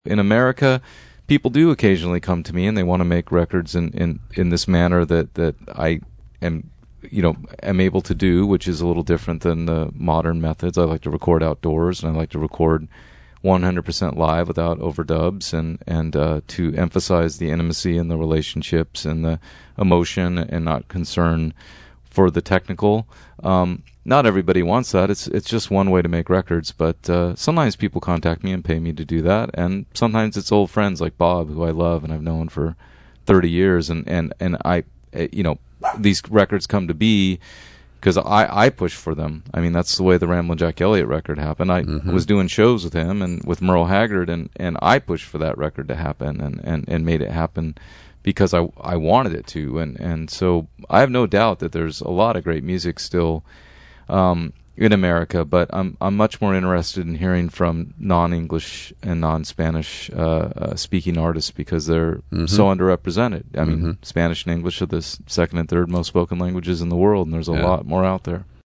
In America, people do occasionally come to me and they want to make records in this manner that I am able to do, which is a little different than the modern methods. I like to record outdoors, and I like to record 100% live without overdubs, and to emphasize the intimacy and the relationships and the emotion, and not concern for the technical. Not everybody wants that. It's just one way to make records, but sometimes people contact me and pay me to do that, and sometimes it's old friends like Bob, who I love and I've known for 30 years, and I, these records come to be because I push for them. I mean, that's the way the Ramblin' Jack Elliott record happened. I was doing shows with him and with Merle Haggard, and I pushed for that record to happen, and made it happen because I wanted it to, and so I have no doubt that there's a lot of great music still in America, but I'm much more interested in hearing from non-English and non-Spanish speaking artists, because they're so underrepresented. I mean, Spanish and English are the second and third most spoken languages in the world, and there's a lot more out there.